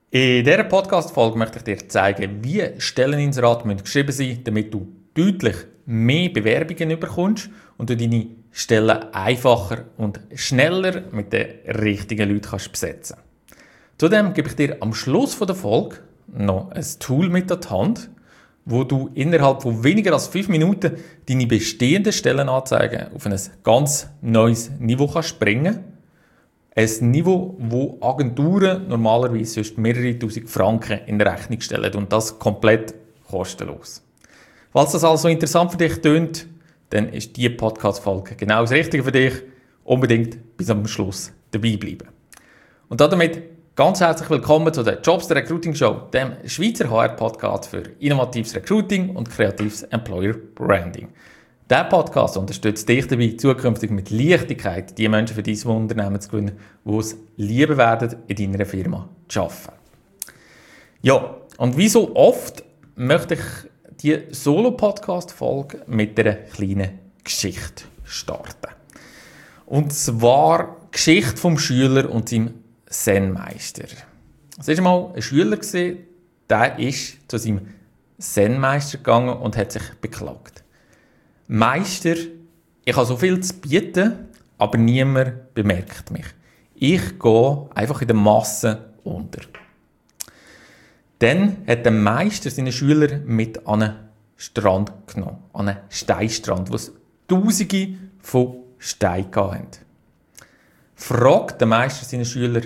In dieser Podcast-Folge möchte ich dir zeigen, wie Stelleninserate geschrieben sein müssen, damit du deutlich mehr Bewerbungen bekommst und du deine Stellen einfacher und schneller mit den richtigen Leuten besetzen kannst. Zudem gebe ich dir am Schluss der Folge noch ein Tool mit an die Hand, wo du innerhalb von weniger als 5 Minuten deine bestehenden Stellenanzeigen auf ein ganz neues Niveau bringen kannst. Ein Niveau, wo Agenturen normalerweise sonst mehrere tausend Franken in Rechnung stellen und das komplett kostenlos. Falls das also interessant für dich tönt, dann ist diese Podcast-Folge genau das Richtige für dich. Unbedingt bis am Schluss dabei bleiben. Und damit ganz herzlich willkommen zu der Jobs der Recruiting Show, dem Schweizer HR-Podcast für innovatives Recruiting und kreatives Employer Branding. Dieser Podcast unterstützt dich dabei, zukünftig mit Leichtigkeit die Menschen für dein Unternehmen zu gewinnen, die es lieben werden, in deiner Firma zu arbeiten. Ja, und wie so oft möchte ich die Solo-Podcast-Folge mit einer kleinen Geschichte starten. Und zwar die Geschichte vom Schüler und seinem Zen-Meister. Es war einmal ein Schüler, der ist zu seinem Zen-Meister gegangen und hat sich beklagt. Meister, ich habe so viel zu bieten, aber niemand bemerkt mich. Ich gehe einfach in der Masse unter. Dann hat der Meister seine Schüler mit an einen Strand genommen, an einen Steinstrand, wo es Tausende von Steinen gab. Fragt der Meister seine Schüler,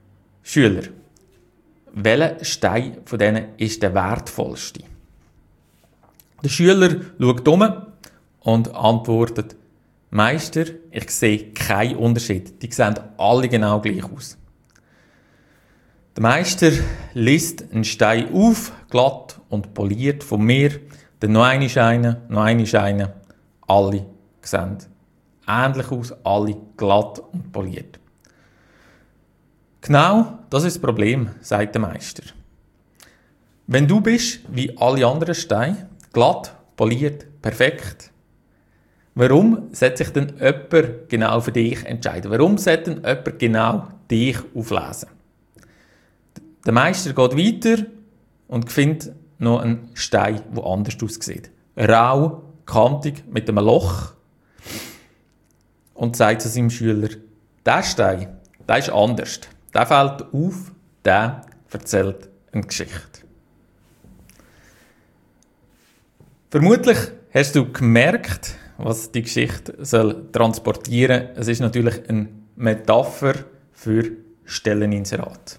welcher Stein von denen ist der wertvollste? Der Schüler schaut um und antwortet, Meister, ich sehe keinen Unterschied. Die sehen alle genau gleich aus. Der Meister liest einen Stein auf, glatt und poliert von mir, dann noch eine Scheine, alle sehen ähnlich aus, alle glatt und poliert. Genau, das ist das Problem, sagt der Meister. Wenn du bist wie alle anderen Steine, glatt, poliert, perfekt, warum sollte sich denn jemand genau für dich entscheiden? Warum sollte denn jemand genau dich auflesen? Der Meister geht weiter und findet noch einen Stein, der anders aussieht. Rau, kantig, mit einem Loch. Und sagt zu seinem Schüler, dieser Stein, der ist anders. Der fällt auf, der erzählt eine Geschichte. Vermutlich hast du gemerkt, was die Geschichte transportieren soll. Es ist natürlich eine Metapher für Stelleninserate.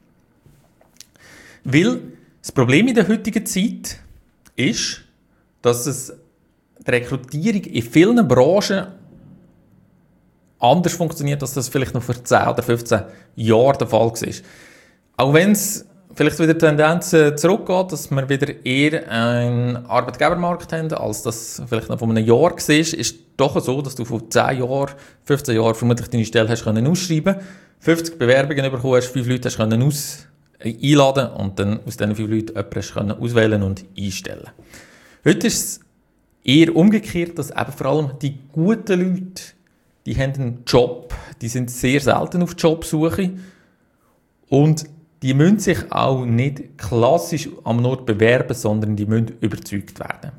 Weil das Problem in der heutigen Zeit ist, dass die Rekrutierung in vielen Branchen anders funktioniert, als das vielleicht noch vor 10 oder 15 Jahren der Fall war. Auch wenn es vielleicht wieder Tendenzen zurückgeht, dass wir wieder eher einen Arbeitgebermarkt haben, als das vielleicht noch vor einem Jahr war, ist doch so, dass du vor 10 Jahren, 15 Jahren vermutlich deine Stelle hast ausschreiben können, 50 Bewerbungen bekommen hast, 5 Leute hast einladen und dann aus diesen 5 Leuten jemanden hast auswählen und einstellen. Heute ist es eher umgekehrt, dass eben vor allem die guten Leute, die haben einen Job, die sind sehr selten auf Jobsuche und die müssen sich auch nicht klassisch am Ort bewerben, sondern die müssen überzeugt werden.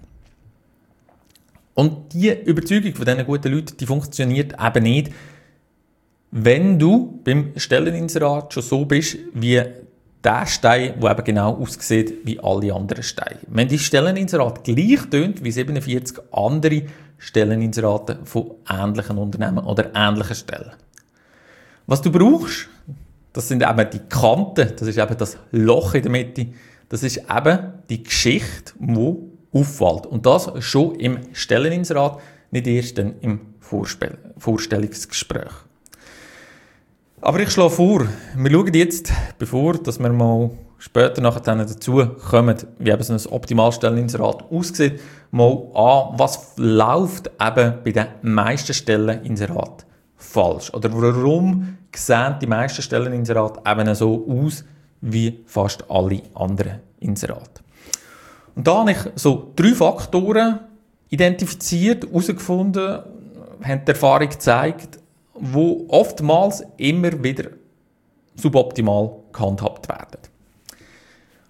Und die Überzeugung von diesen guten Leuten, die funktioniert eben nicht, wenn du beim Stelleninserat schon so bist, wie der Stein, der eben genau aussieht wie alle anderen Steine. Wenn die Stelleninserat gleich tönt wie 47 andere Stelleninserate von ähnlichen Unternehmen oder ähnlichen Stellen. Was du brauchst, das sind eben die Kanten, das ist eben das Loch in der Mitte, das ist eben die Geschichte, die auffällt. Und das schon im Stelleninserat, nicht erst dann im Vorstellungsgespräch. Aber ich schlage vor, wir schauen jetzt, bevor dass wir mal später nachher dazu kommen, wie eben so ein Optimalstelleninserat aussieht, mal an, was läuft eben bei den meisten Stelleninseraten falsch. Oder warum sehen die meisten Stelleninserate eben so aus wie fast alle anderen Inserate. Und da habe ich so 3 Faktoren identifiziert, herausgefunden, haben die Erfahrung gezeigt, wo oftmals immer wieder suboptimal gehandhabt werden.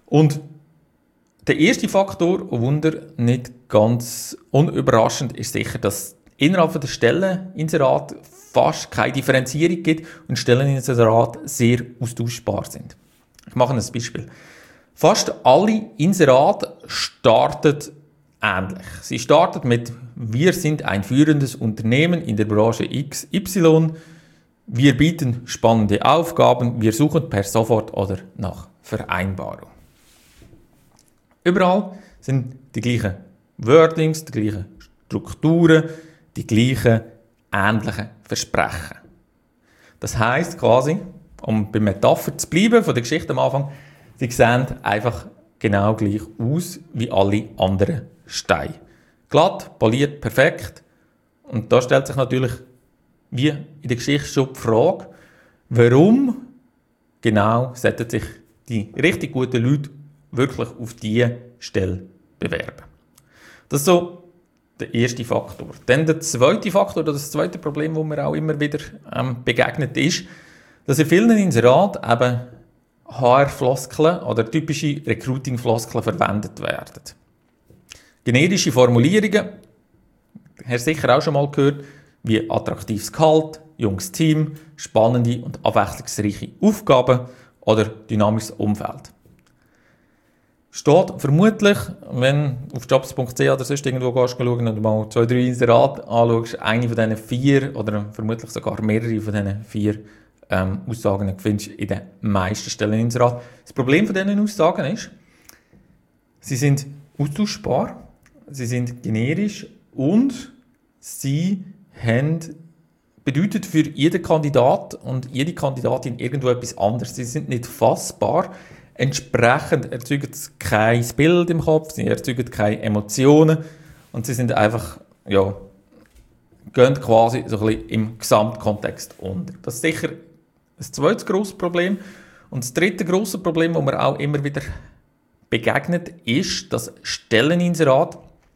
Und der erste Faktor, oh Wunder, nicht ganz unüberraschend, ist sicher, dass innerhalb der Stelleninserate fast keine Differenzierung gibt und Stelleninserate sehr austauschbar sind. Ich mache ein Beispiel. Fast alle Inserate starten ähnlich. Sie starten mit «Wir sind ein führendes Unternehmen in der Branche XY. Wir bieten spannende Aufgaben. Wir suchen per Sofort oder nach Vereinbarung.» Überall sind die gleichen Wordings, die gleichen Strukturen, die gleichen ähnlichen Versprechen. Das heisst quasi, um bei Metapher zu bleiben, von der Geschichte am Anfang, sie sehen einfach genau gleich aus wie alle anderen Steine. Glatt, poliert, perfekt. Und da stellt sich natürlich, wie in der Geschichte schon die Frage, warum genau sollten sich die richtig guten Leute wirklich auf diese Stelle bewerben. Das ist so der erste Faktor. Dann der zweite Faktor, oder das zweite Problem, das mir auch immer wieder begegnet ist, dass in vielen Inseraten eben HR-Floskeln oder typische Recruiting-Floskeln verwendet werden. Generische Formulierungen, hast du sicher auch schon mal gehört, wie attraktives Gehalt, junges Team, spannende und abwechslungsreiche Aufgaben oder dynamisches Umfeld. Steht vermutlich, wenn du auf jobs.ch oder sonst irgendwo gehst, schauen und mal 2-3 Inserate anschaust, eine von diesen 4 oder vermutlich sogar mehrere von diesen 4 Aussagen findest du in den meisten Stelleninseraten. Das Problem von diesen Aussagen ist, sie sind austauschbar, sie sind generisch und sie bedeutet für jeden Kandidat und jede Kandidatin irgendwo etwas anderes. Sie sind nicht fassbar. Entsprechend erzeugen sie kein Bild im Kopf, sie erzeugen keine Emotionen und sie sind einfach, ja, gehen quasi so ein bisschen im Gesamtkontext unter. Das ist sicher ein zweites grosses Problem. Und das dritte grosse Problem, das mir auch immer wieder begegnet, ist, dass Stelleninserate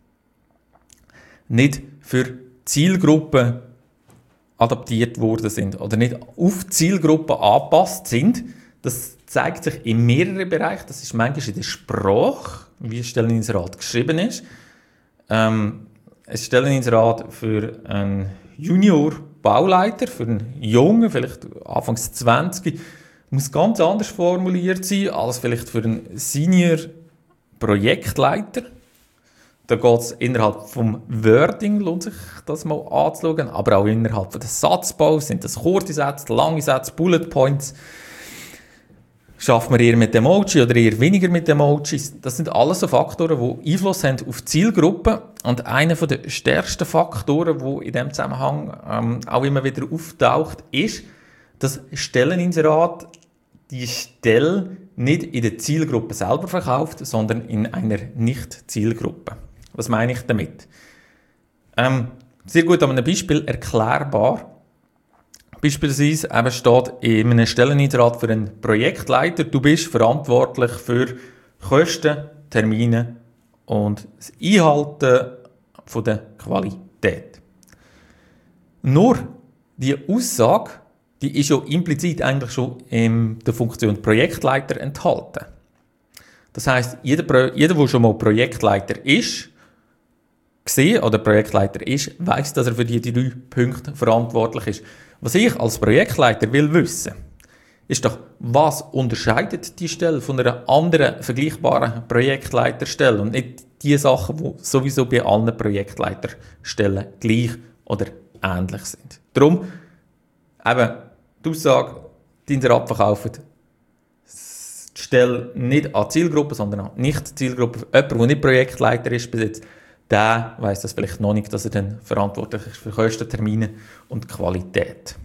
nicht für Zielgruppen adaptiert worden sind oder nicht auf Zielgruppen angepasst sind. Das zeigt sich in mehreren Bereichen. Das ist manchmal in der Sprache, wie ein Stelleninserat geschrieben ist. Ein Stelleninserat für einen Junior-Bauleiter, für einen Jungen, vielleicht Anfangs 20, muss ganz anders formuliert sein als vielleicht für einen Senior-Projektleiter. Da geht es innerhalb vom Wording, lohnt sich das mal anzuschauen, aber auch innerhalb des Satzbaus. Sind das kurze Sätze, lange Sätze, Bullet Points? Schafft man eher mit Emoji oder eher weniger mit Emojis? Das sind alles so Faktoren, die Einfluss haben auf die Zielgruppe. Und einer der stärksten Faktoren, der in diesem Zusammenhang auch immer wieder auftaucht, ist, dass Stelleninserat die Stelle nicht in der Zielgruppe selber verkauft, sondern in einer Nicht-Zielgruppe. Was meine ich damit? Sehr gut an einem Beispiel erklärbar. Beispielsweise eben steht in einem Stelleninserat für einen Projektleiter, du bist verantwortlich für Kosten, Termine und das Einhalten von der Qualität. Nur die Aussage, die ist ja implizit eigentlich schon in der Funktion Projektleiter enthalten. Das heisst, jeder, der schon mal Projektleiter ist, weiss, dass er für die 3 Punkte verantwortlich ist. Was ich als Projektleiter will wissen, ist doch, was unterscheidet die Stelle von einer anderen vergleichbaren Projektleiterstelle und nicht die Sachen, die sowieso bei allen Projektleiterstellen gleich oder ähnlich sind. Darum eben die Aussage, die Inserat verkaufen die Stelle nicht an Zielgruppe, sondern an Nicht-Zielgruppe. Jemand, der nicht Projektleiter ist bis jetzt, der weiss das vielleicht noch nicht, dass er dann verantwortlich ist für Kosten, Termine und Qualität.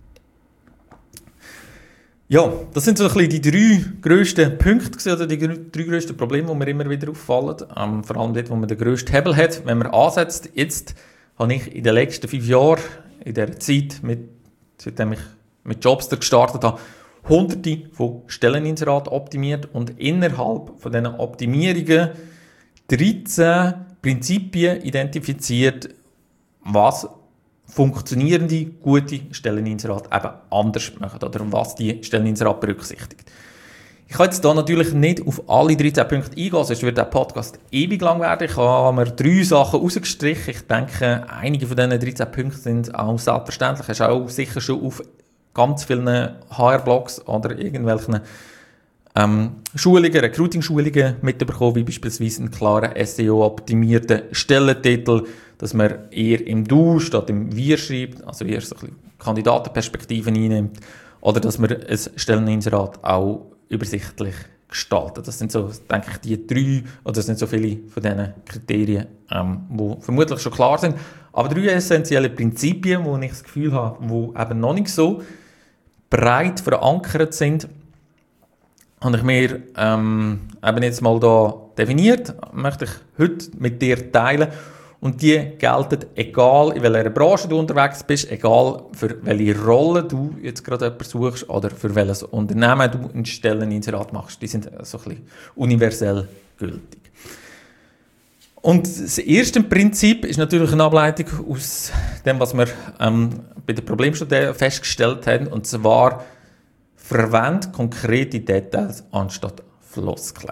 Ja, das sind so ein bisschen die 3 grössten Punkte oder die 3 grössten Probleme, die mir immer wieder auffallen. Vor allem dort, wo man den grössten Hebel hat, wenn man ansetzt. Jetzt habe ich in den letzten 5 Jahren, in dieser Zeit, seitdem ich mit Jobster gestartet habe, Hunderte von Stelleninseraten optimiert und innerhalb von diesen Optimierungen 13 Prinzipien identifiziert, was funktionierende, gute Stelleninserate eben anders machen oder was die Stelleninserate berücksichtigt. Ich kann jetzt hier natürlich nicht auf alle 13 Punkte eingehen, sonst wird der Podcast ewig lang werden. Ich habe mir 3 Sachen rausgestrichen. Ich denke, einige von diesen 13 Punkten sind auch selbstverständlich. Hast du auch sicher schon auf ganz vielen HR-Blogs oder irgendwelchen Schulungen, Recruiting-Schulungen mitbekommen, wie beispielsweise einen klaren SEO-optimierten Stellentitel, dass man eher im Du statt im Wir schreibt, also eher so ein bisschen Kandidatenperspektiven einnimmt, oder dass man ein Stelleninserat auch übersichtlich gestaltet. Das sind so, denke ich, die 3, oder das sind so viele von diesen Kriterien, die vermutlich schon klar sind. Aber 3 essentielle Prinzipien, wo ich das Gefühl habe, die eben noch nicht so breit verankert sind, habe ich mir eben jetzt mal da definiert, möchte ich heute mit dir teilen. Und die gelten, egal in welcher Branche du unterwegs bist, egal für welche Rolle du jetzt gerade jemanden suchst oder für welches Unternehmen du ein Stelleninserat machst. Die sind so ein bisschen universell gültig. Und das erste Prinzip ist natürlich eine Ableitung aus dem, was wir bei der Problemstudie festgestellt haben, und zwar verwende konkrete Details anstatt Floskeln.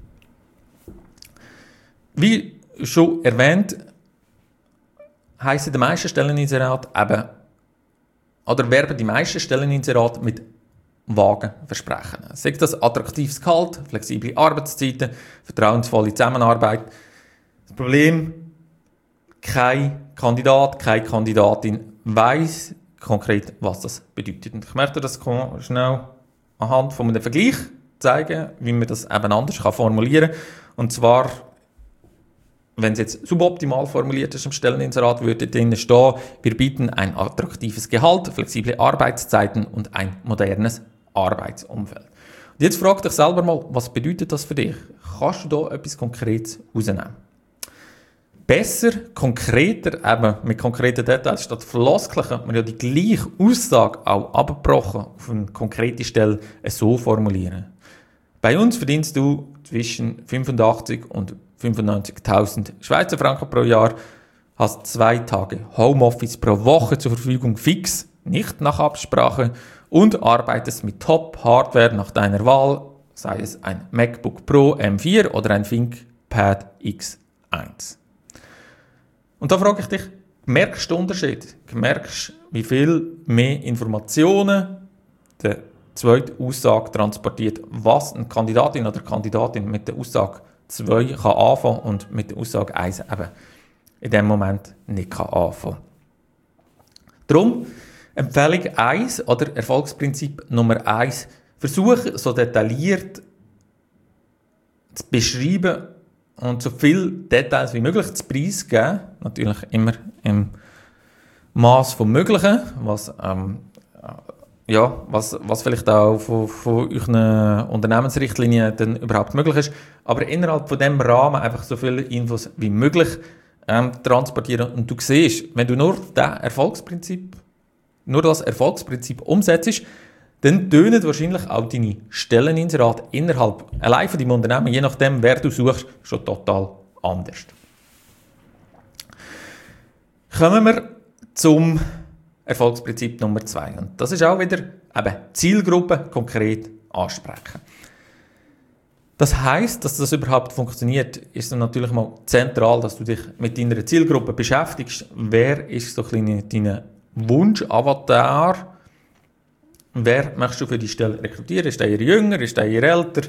Wie schon erwähnt, heissen die meisten Stelleninserate eben, oder werben die meisten Stelleninserate mit vagen Versprechen. Sei das attraktives Gehalt, flexible Arbeitszeiten, vertrauensvolle Zusammenarbeit. Das Problem, kein Kandidat, keine Kandidatin weiss konkret, was das bedeutet. Und ich möchte das schnell anhand von einem Vergleich zeigen, wie man das eben anders formulieren kann. Und zwar, wenn es jetzt suboptimal formuliert ist im Stelleninserat, würde drinnen stehen, wir bieten ein attraktives Gehalt, flexible Arbeitszeiten und ein modernes Arbeitsumfeld. Und jetzt frag dich selber mal, was bedeutet das für dich? Kannst du da etwas Konkretes rausnehmen? Besser, konkreter, eben mit konkreten Details statt Floskeln, könnte man ja die gleiche Aussage auch abgebrochen auf eine konkrete Stelle so formulieren. Bei uns verdienst du zwischen 85 und 95.000 Schweizer Franken pro Jahr, hast 2 Tage Homeoffice pro Woche zur Verfügung fix, nicht nach Absprache, und arbeitest mit Top-Hardware nach deiner Wahl, sei es ein MacBook Pro M4 oder ein ThinkPad X1. Und da frage ich dich, merkst du den Unterschied? Merkst du, wie viel mehr Informationen die zweite Aussage transportiert, was eine Kandidatin oder Kandidatin mit der Aussage 2 kann anfangen und mit der Aussage 1 eben in dem Moment nicht kann anfangen. Darum Empfehlung 1 oder Erfolgsprinzip Nummer 1, versuche so detailliert zu beschreiben und so viele Details wie möglich zu preisgeben, natürlich immer im Maß vom Möglichen, was vielleicht auch von euren Unternehmensrichtlinien dann überhaupt möglich ist, aber innerhalb von dem Rahmen einfach so viele Infos wie möglich transportieren. Und du siehst, wenn du nur das Erfolgsprinzip umsetzt, dann tönen wahrscheinlich auch deine Stelleninserate innerhalb allein von deinem Unternehmen, je nachdem, wer du suchst, schon total anders. Kommen wir zum Erfolgsprinzip Nummer 2. Und das ist auch wieder eben Zielgruppe konkret ansprechen. Das heisst, dass das überhaupt funktioniert, ist dann natürlich mal zentral, dass du dich mit deiner Zielgruppe beschäftigst. Wer ist so ein dein Wunsch-Avatar? Wer möchtest du für die Stelle rekrutieren? Ist der eher jünger? Ist der eher älter?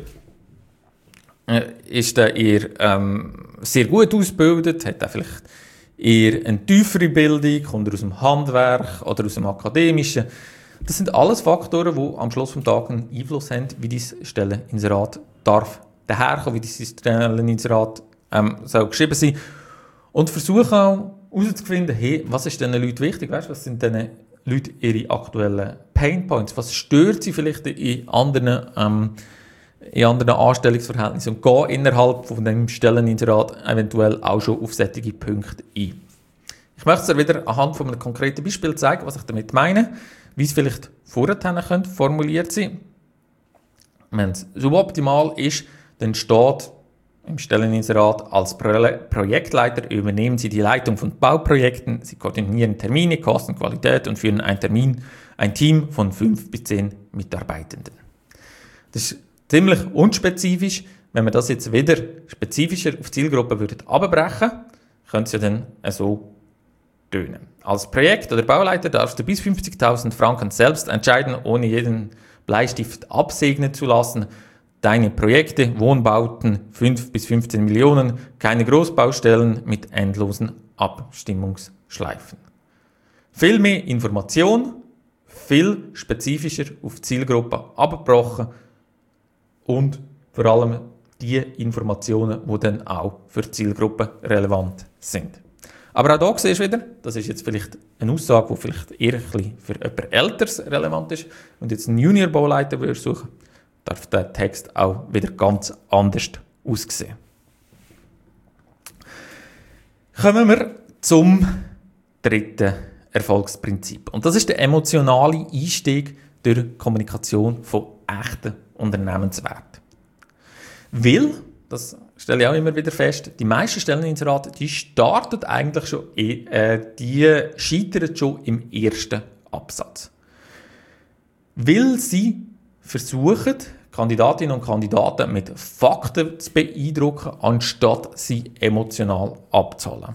Ist der eher sehr gut ausgebildet? Hat er vielleicht eher eine tiefere Bildung? Kommt er aus dem Handwerk oder aus dem Akademischen? Das sind alles Faktoren, die am Schluss des Tages einen Einfluss haben, wie dein Stelleninserat darf daherkommen, wie dein Stelleninserat soll geschrieben sein. Und versuche auch herauszufinden, hey, was ist diesen Leuten wichtig? Weißt, was sind diesen Leute ihre aktuellen Painpoints? Was stört sie vielleicht in anderen Anstellungsverhältnissen? Und geh innerhalb von dem Stelleninserat eventuell auch schon auf solche Punkte ein. Ich möchte es dir wieder anhand von einem konkreten Beispiel zeigen, was ich damit meine, wie es vielleicht vorher formuliert sein könnte. Wenn es suboptimal ist, dann steht im Stelleninserat, als Projektleiter übernehmen Sie die Leitung von Bauprojekten, Sie koordinieren Termine, Kosten, Qualität und führen ein Team von 5 bis 10 Mitarbeitenden. Das ist Ziemlich unspezifisch. Wenn wir das jetzt wieder spezifischer auf Zielgruppen abbrechen würden, könnte es ja dann so tönen. Als Projekt- oder Bauleiter darfst du bis 50.000 Franken selbst entscheiden, ohne jeden Bleistift absegnen zu lassen. Deine Projekte, Wohnbauten 5 bis 15 Millionen, keine Großbaustellen mit endlosen Abstimmungsschleifen. Viel mehr Information, viel spezifischer auf Zielgruppe abgebrochen und vor allem die Informationen, die dann auch für die Zielgruppe relevant sind. Aber auch hier siehst du wieder, das ist jetzt vielleicht eine Aussage, die vielleicht eher ein bisschen für jemand Älteres relevant ist und jetzt einen Junior-Bauleiter würdest suchen, darf der Text auch wieder ganz anders aussehen. Kommen wir zum dritten Erfolgsprinzip. Und das ist der emotionale Einstieg durch Kommunikation von echten Unternehmenswert. Weil, das stelle ich auch immer wieder fest, die meisten Stelleninserate, die starten eigentlich schon, die scheitern schon im ersten Absatz. Weil sie versuchen, Kandidatinnen und Kandidaten mit Fakten zu beeindrucken, anstatt sie emotional abzuholen.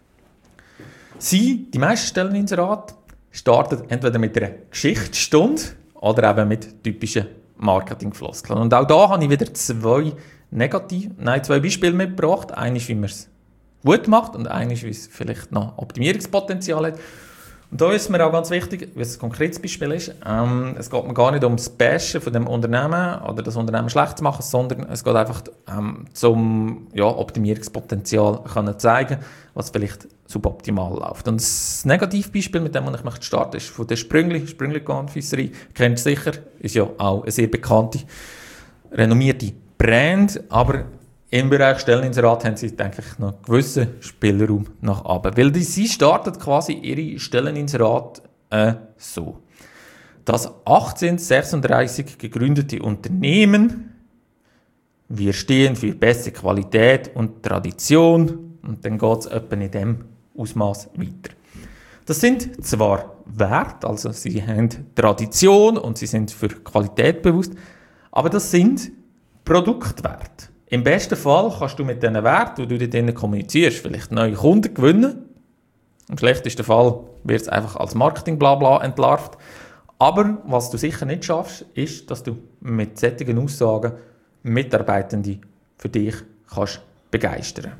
Die meisten Stelleninserate starten entweder mit einer Geschichtsstunde oder eben mit typischen Marketingfloskeln. Und auch da habe ich wieder zwei Beispiele mitgebracht. Eines, wie man es gut macht und eines, wie es vielleicht noch Optimierungspotenzial hat. Und da ist mir auch ganz wichtig, wie es ein konkretes Beispiel ist. Es geht mir gar nicht um das Bashen von dem Unternehmen oder das Unternehmen schlecht zu machen, sondern es geht einfach zum Optimierungspotenzial können zeigen, was vielleicht suboptimal läuft. Und das Negativbeispiel, mit dem ich starten möchte, ist von der Sprüngli-Confiserie. Kennt ihr sicher, ist ja auch eine sehr bekannte, renommierte Brand, aber im Bereich Stelleninserat haben sie, denke ich, noch einen gewissen Spielraum nach oben. Weil sie startet quasi ihre Stelleninserat so. Das 1836 gegründete Unternehmen, wir stehen für beste Qualität und Tradition, und dann geht es etwa in diesem Ausmaß weiter. Das sind zwar Werte, also sie haben Tradition und sie sind für Qualität bewusst, aber das sind Produktwerte. Im besten Fall kannst du mit diesen Werten, die du dort kommunizierst, vielleicht neue Kunden gewinnen. Im schlechtesten Fall wird es einfach als Marketing-Blabla entlarvt. Aber was du sicher nicht schaffst, ist, dass du mit solchen Aussagen Mitarbeitende für dich kannst begeistern.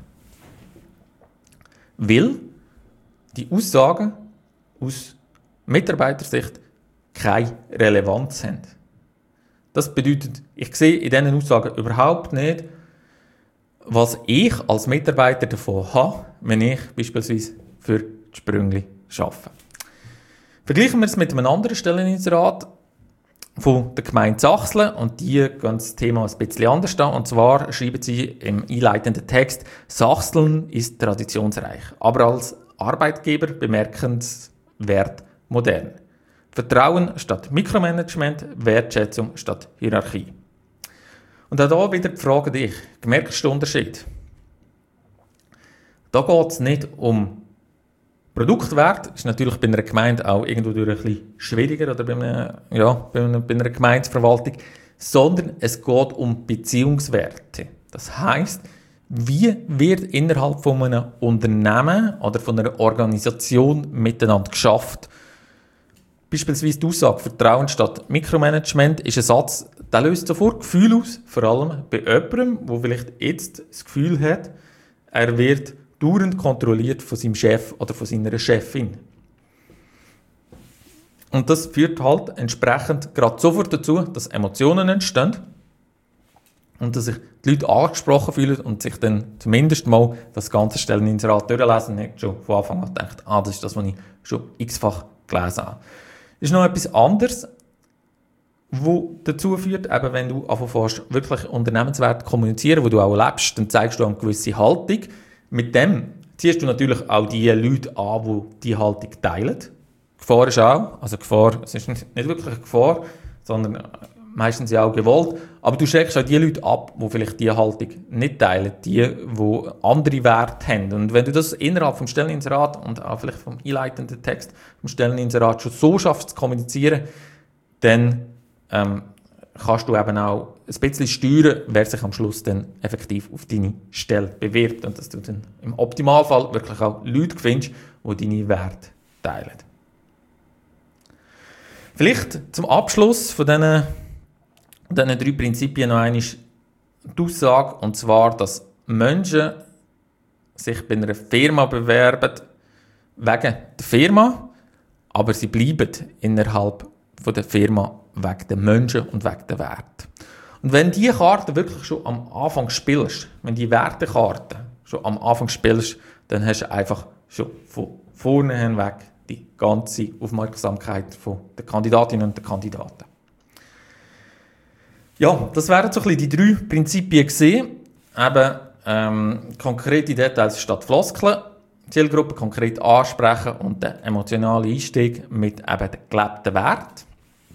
Weil die Aussagen aus Mitarbeitersicht keine Relevanz haben. Das bedeutet, ich sehe in diesen Aussagen überhaupt nicht, was ich als Mitarbeiter davon habe, wenn ich beispielsweise für die Sprüngli arbeite. Vergleichen wir es mit einem anderen Stelleninserat von der Gemeinde Sachsen und die gehen das Thema ein bisschen anders an. Und zwar schreiben sie im einleitenden Text, Sachsen ist traditionsreich, aber als Arbeitgeber bemerkenswert modern. Vertrauen statt Mikromanagement, Wertschätzung statt Hierarchie. Und auch hier wieder die Frage an dich. Merkst du den Unterschied? Da geht es nicht um Produktwert. Das ist natürlich bei einer Gemeinde auch irgendwo durch ein bisschen schwieriger oder bei einer Gemeindeverwaltung. Sondern es geht um Beziehungswerte. Das heisst, wie wird innerhalb von einem Unternehmen oder von einer Organisation miteinander geschafft? Beispielsweise die Aussage Vertrauen statt Mikromanagement ist ein Satz, der löst sofort Gefühl aus, vor allem bei jemandem, der vielleicht jetzt das Gefühl hat, er wird dauernd kontrolliert von seinem Chef oder von seiner Chefin. Und das führt halt entsprechend gerade sofort dazu, dass Emotionen entstehen und dass sich die Leute angesprochen fühlen und sich dann zumindest mal das ganze Stelleninserat durchlesen und nicht schon von Anfang an denkt, das ist das, was ich schon x-fach gelesen habe. Das ist noch etwas anderes, was dazu führt, eben wenn du anfängst, wirklich Unternehmenswerte kommunizieren, wo du auch lebst, dann zeigst du eine gewisse Haltung. Mit dem ziehst du natürlich auch die Leute an, die diese Haltung teilen. Gefahr ist auch, also Gefahr, es ist nicht wirklich eine Gefahr, sondern meistens ja auch gewollt, aber du schreckst auch die Leute ab, die vielleicht diese Haltung nicht teilen, die andere Werte haben. Und wenn du das innerhalb vom Stelleninserat und auch vielleicht vom einleitenden Text vom Stelleninserat schon so schaffst zu kommunizieren, dann kannst du eben auch ein bisschen steuern, wer sich am Schluss dann effektiv auf deine Stelle bewirbt und dass du dann im Optimalfall wirklich auch Leute findest, die deine Werte teilen. Vielleicht zum Abschluss von diesen 3 Prinzipien noch einmal die Aussage, und zwar, dass Menschen sich bei einer Firma bewerben wegen der Firma, aber sie bleiben innerhalb von der Firma wegen den Menschen und wegen der Werte. Und wenn diese Karte wirklich schon am Anfang spielst, wenn die Wertekarte schon am Anfang spielst, dann hast du einfach schon von vorne hinweg die ganze Aufmerksamkeit der Kandidatinnen und der Kandidaten. Ja, das wären so ein bisschen die 3 Prinzipien gewesen. Eben konkrete Details statt Floskeln, Zielgruppe konkret ansprechen und den emotionalen Einstieg mit eben den gelebten Wert.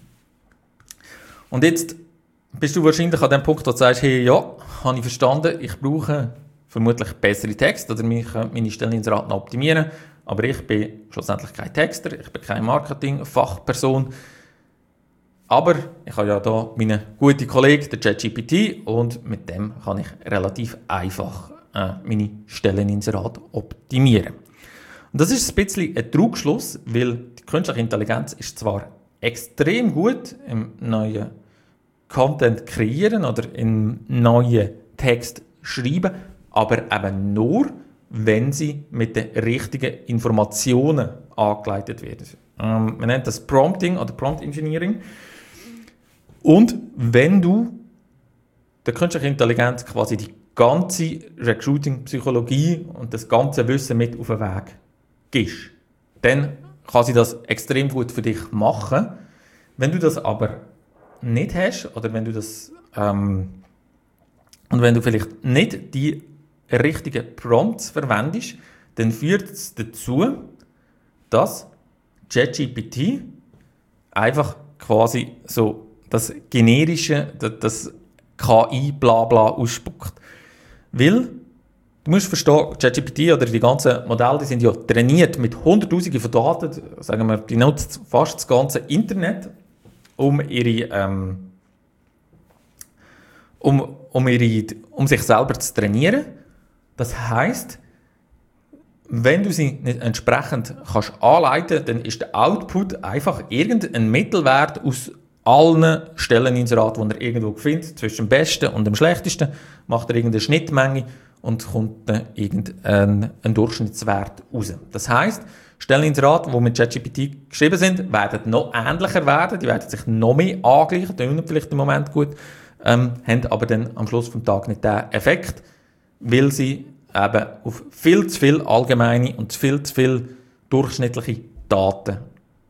Und jetzt bist du wahrscheinlich an dem Punkt, wo du sagst, hey, ja, habe ich verstanden, ich brauche vermutlich bessere Texte oder ich könnte meine Stelleninserate optimieren, aber ich bin schlussendlich kein Texter, ich bin keine Marketing-Fachperson. Aber ich habe ja hier meinen guten Kollegen, der ChatGPT, und mit dem kann ich relativ einfach meine Stelleninserate optimieren. Und das ist ein bisschen ein Trugschluss, weil die künstliche Intelligenz ist zwar extrem gut im neuen Content kreieren oder im neuen Text schreiben, aber eben nur, wenn sie mit den richtigen Informationen angeleitet werden. Man nennt das Prompting oder Prompt Engineering. Und wenn du der künstlichen Intelligenz quasi die ganze Recruiting-Psychologie und das ganze Wissen mit auf den Weg gibst, dann kann sie das extrem gut für dich machen. Wenn du das aber nicht hast oder wenn du das und wenn du vielleicht nicht die richtigen Prompts verwendest, dann führt es dazu, dass ChatGPT einfach quasi so das generische, das KI-Blabla ausspuckt. Weil, du musst verstehen, ChatGPT oder die ganzen Modelle, die sind ja trainiert mit Hunderttausenden von Daten, sagen wir, die nutzt fast das ganze Internet, um sich selber zu trainieren. Das heisst, wenn du sie nicht entsprechend kannst anleiten, dann ist der Output einfach irgendein Mittelwert aus allen Stelleninseraten, die er irgendwo findet, zwischen dem Besten und dem Schlechtesten, macht er irgendeine Schnittmenge und kommt dann irgendein Durchschnittswert raus. Das heisst, Stelleninserate, die mit ChatGPT geschrieben sind, werden noch ähnlicher werden, die werden sich noch mehr angleichen, tun vielleicht im Moment gut, haben aber dann am Schluss des Tages nicht den Effekt, weil sie eben auf viel zu viel allgemeine und viel zu viel durchschnittliche Daten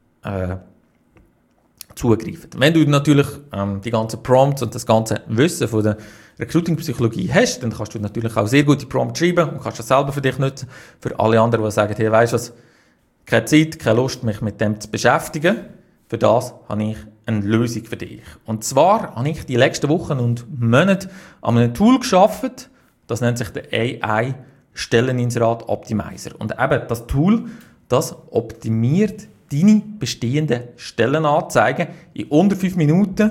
zugreifen. Wenn du natürlich die ganzen Prompts und das ganze Wissen von der Recruiting-Psychologie hast, dann kannst du natürlich auch sehr gute Prompts schreiben und kannst das selber für dich nutzen. Für alle anderen, die sagen, hey, weisst du was, keine Zeit, keine Lust, mich mit dem zu beschäftigen, für das habe ich eine Lösung für dich. Und zwar habe ich die letzten Wochen und Monate an einem Tool geschaffen, das nennt sich der AI Stelleninserat Optimizer. Und eben das Tool, das optimiert deine bestehenden Stellenanzeigen in unter 5 Minuten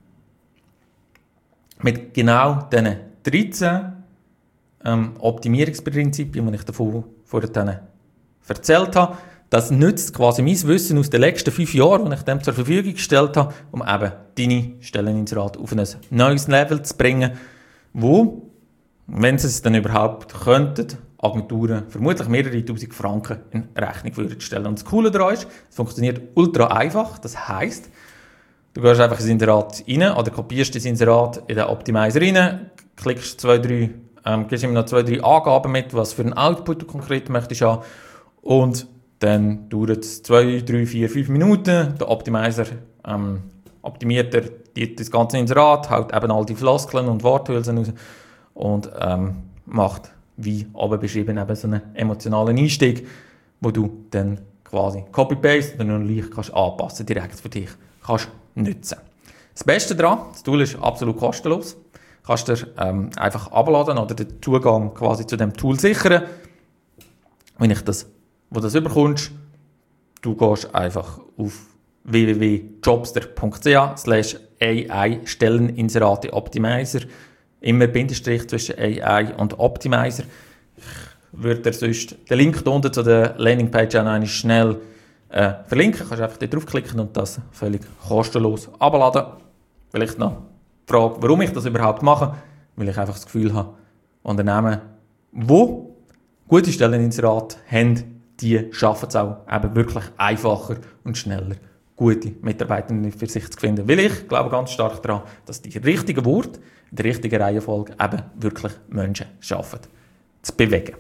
mit genau diesen 13 Optimierungsprinzipien, die ich davon vorhin erzählt habe. Das nützt quasi mein Wissen aus den letzten 5 Jahren, das ich dem zur Verfügung gestellt habe, um eben deine Stelleninserate auf ein neues Level zu bringen, wo, wenn sie es dann überhaupt könnten, Agenturen vermutlich mehrere tausend Franken in Rechnung würden stellen. Und das Coole daran ist, es funktioniert ultra einfach. Das heisst, du gehst einfach ins Inserat rein oder kopierst das Inserat in den Optimizer rein, klickst gibst ihm noch 2-3 Angaben mit, was für einen Output du konkret möchtest haben, und dann dauert es 2, 3, 4, 5 Minuten. Der Optimizer optimiert das ganze Inserat, haut eben all die Floskeln und Worthülsen raus und macht, wie oben beschrieben, eben so einen emotionalen Einstieg, wo du dann quasi Copy-Paste oder noch leicht kannst anpassen, direkt für dich kannst nutzen. Das Beste daran, das Tool ist absolut kostenlos. Du kannst dir einfach abladen oder den Zugang quasi zu dem Tool sichern. Wo du das überkommst, du gehst einfach auf www.jobster.ch/AI-Stelleninserate-Optimizer. Immer Bindestrich zwischen AI und Optimizer. Ich würde dir sonst den Link hier unten zu der Landingpage auch noch schnell verlinken. Du kannst einfach dort draufklicken und das völlig kostenlos abladen. Vielleicht noch die Frage, warum ich das überhaupt mache. Weil ich einfach das Gefühl habe, Unternehmen, die gute Stelleninserate haben, die schaffen es auch eben wirklich einfacher und schneller, gute Mitarbeiter für sich zu finden. Weil ich glaube ganz stark daran, dass die richtigen Worte in der richtigen Reihenfolge eben wirklich Menschen schaffen, zu bewegen.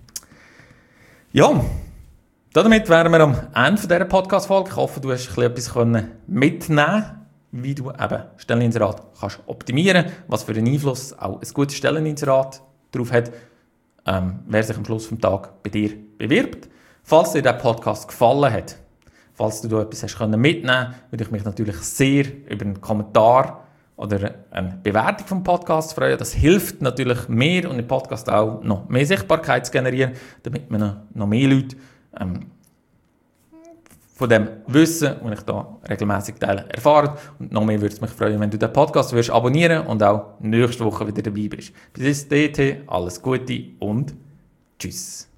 Ja, damit wären wir am Ende dieser Podcast-Folge. Ich hoffe, du hast etwas mitnehmen, wie du eben Stelleninserat kannst optimieren, was für einen Einfluss auch ein gutes Stelleninserat darauf hat, wer sich am Schluss des Tages bei dir bewirbt. Falls dir der Podcast gefallen hat, falls du da etwas hast mitnehmen können, würde ich mich natürlich sehr über einen Kommentar oder eine Bewertung vom Podcast freuen. Das hilft natürlich mir und im Podcast auch noch mehr Sichtbarkeit zu generieren, damit man noch mehr Leute von dem Wissen, das ich hier regelmäßig teile, erfahren. Und noch mehr würde es mich freuen, wenn du den Podcast abonnieren würdest und auch nächste Woche wieder dabei bist. Bis dahin, alles Gute und tschüss.